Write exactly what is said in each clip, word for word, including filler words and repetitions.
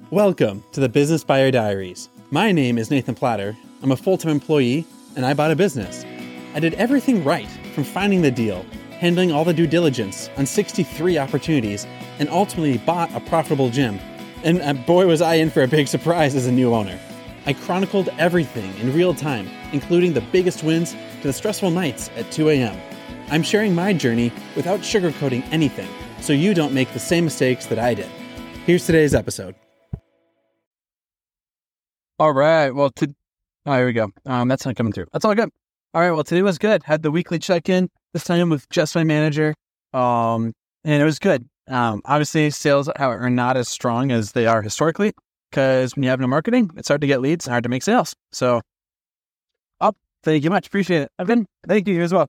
Welcome to the Business Buyer Diaries. My name is Nathan Platter. I'm a full-time employee, and I bought a business. I did everything right, from finding the deal, handling all the due diligence on sixty-three opportunities, and ultimately bought a profitable gym. And uh, boy, was I in for a big surprise as a new owner. I chronicled everything in real time, including the biggest wins to the stressful nights at two a.m. I'm sharing my journey without sugarcoating anything, so you don't make the same mistakes that I did. Here's today's episode. All right. Well, to, oh, here we go. Um, that's not coming through. That's all good. All right. Well, today was good. Had the weekly check-in, this time with just my manager. Um, and it was good. Um, obviously, sales are not as strong as they are historically because when you have no marketing, it's hard to get leads and hard to make sales. So, up. Oh, thank you much. Appreciate it. I've been, thank you as well.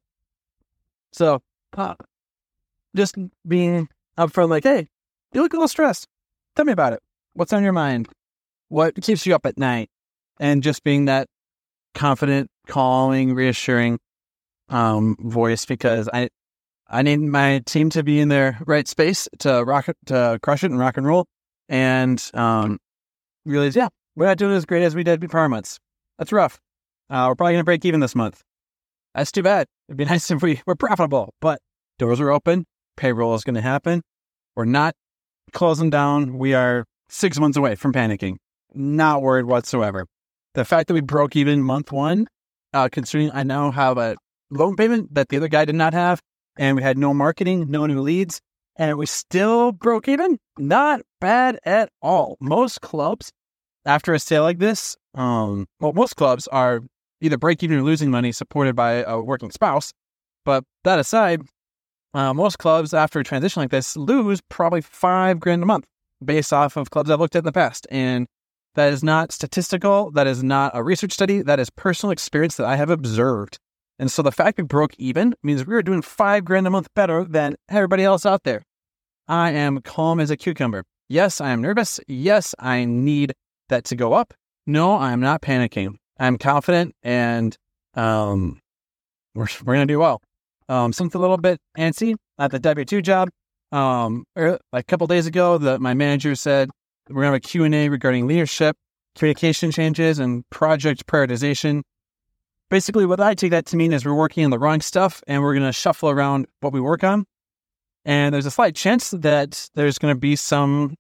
So, uh, just being upfront, like, hey, you look a little stressed. Tell me about it. What's on your mind? What keeps you up at night? And just being that confident, calming, reassuring um, voice, because I I need my team to be in their right space to rock it, to crush it and rock and roll. And um, realize, yeah, we're not doing as great as we did prior months. That's rough. Uh, we're probably going to break even this month. That's too bad. It'd be nice if we were profitable, but doors are open. Payroll is going to happen. We're not closing down. We are six months away from panicking. Not worried whatsoever. The fact that we broke even month one, uh, considering I now have a loan payment that the other guy did not have, and we had no marketing, no new leads, and we still broke even, not bad at all. Most clubs, after a sale like this, um, well, most clubs are either break even or losing money supported by a working spouse. But that aside, uh, most clubs after a transition like this lose probably five grand a month based off of clubs I've looked at in the past. And that is not statistical. That is not a research study. That is personal experience that I have observed. And so the fact we broke even means we are doing five grand a month better than everybody else out there. I am calm as a cucumber. Yes, I am nervous. Yes, I need that to go up. No, I am not panicking. I'm confident, and um, we're we're gonna do well. Um, something a little bit antsy at the W two job. Um, er, a couple days ago, the, my manager said we're gonna have a Q and A regarding leadership, communication changes, and project prioritization. Basically, what I take that to mean is we're working on the wrong stuff, and we're gonna shuffle around what we work on. And there's a slight chance that there's gonna be some,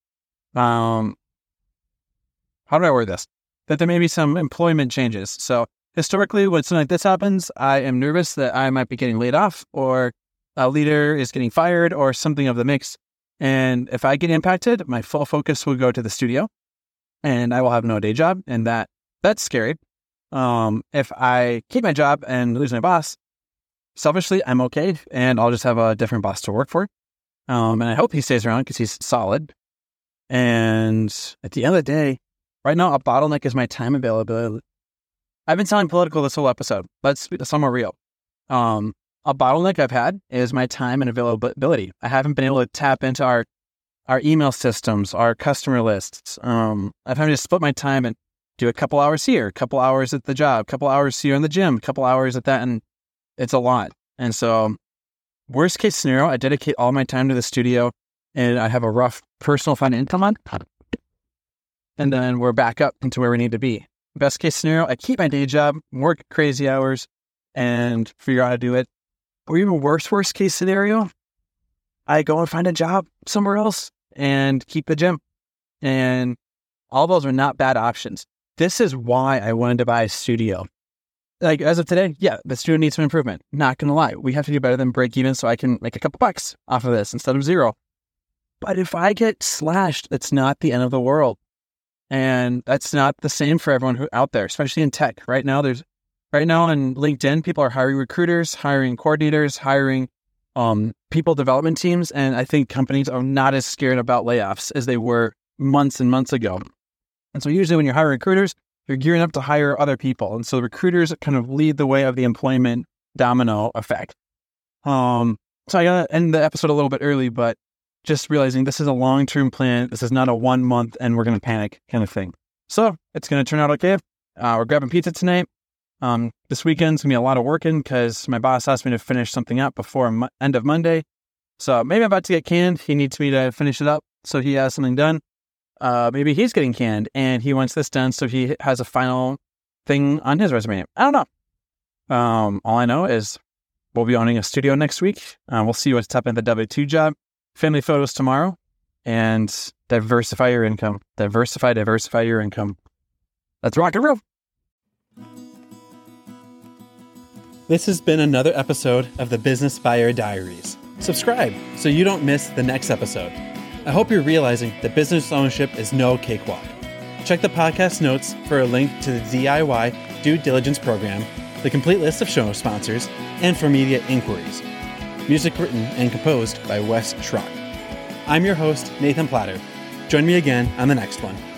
um, how do I word this? That there may be some employment changes. So historically, when something like this happens, I am nervous that I might be getting laid off, or a leader is getting fired, or something of the mix. And if I get impacted, my full focus will go to the studio, and I will have no day job, and that that's scary. Um, if I keep my job and lose my boss, selfishly, I'm okay, and I'll just have a different boss to work for. Um, and I hope he stays around because he's solid. And at the end of the day, right now, a bottleneck is my time availability. I've been sounding political this whole episode. Let's be somewhat real. Um, a bottleneck I've had is my time and availability. I haven't been able to tap into our our email systems, our customer lists. Um, I've had to split my time and do a couple hours here, a couple hours at the job, a couple hours here in the gym, a couple hours at that, and it's a lot. And so, worst case scenario, I dedicate all my time to the studio, and I have a rough personal financial month. And then we're back up into where we need to be. Best case scenario, I keep my day job, work crazy hours, and figure out how to do it. Or even worse, worst case scenario, I go and find a job somewhere else and keep the gym. And all those are not bad options. This is why I wanted to buy a studio. Like, as of today, yeah, the studio needs some improvement. Not going to lie. We have to do better than break even so I can make a couple bucks off of this instead of zero. But if I get slashed, it's not the end of the world. And that's not the same for everyone who out there, especially in tech. Right now, there's right now on LinkedIn, people are hiring recruiters, hiring coordinators, hiring um, people development teams. And I think companies are not as scared about layoffs as they were months and months ago. And so usually when you're hiring recruiters, you're gearing up to hire other people. And so the recruiters kind of lead the way of the employment domino effect. Um, so I got to end the episode a little bit early, but just realizing this is a long-term plan. This is not a one month and we're going to panic kind of thing. So it's going to turn out okay. Uh, we're grabbing pizza tonight. Um, this weekend's going to be a lot of working because my boss asked me to finish something up before mo- end of Monday. So maybe I'm about to get canned. He needs me to finish it up. So he has something done. uh, maybe he's getting canned and he wants this done so he has a final thing on his resume. I don't know. Um, all I know is we'll be owning a studio next week. Uh, we'll see what's up in the W two job. Family photos tomorrow. And diversify your income. Diversify, diversify your income. Let's rock and roll. This has been another episode of the Business Buyer Diaries. Subscribe so you don't miss the next episode. I hope you're realizing that business ownership is no cakewalk. Check the podcast notes for a link to the D I Y due diligence program, the complete list of show sponsors, and for media inquiries. Music written and composed by Wes Schrock. I'm your host, Nathan Platter. Join me again on the next one.